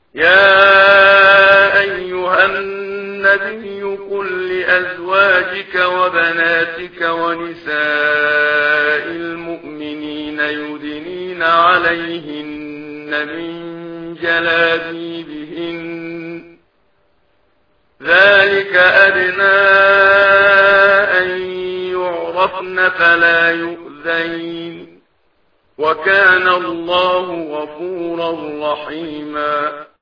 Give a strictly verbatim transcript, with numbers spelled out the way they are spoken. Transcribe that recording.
يا أيها النبي قل لأزواجك وبناتك ونساء المؤمنين يدنين عليهن من جلابيبهن ذلك أدنى أن يعرفن فلا يؤذين وكان الله غفورا رحيما.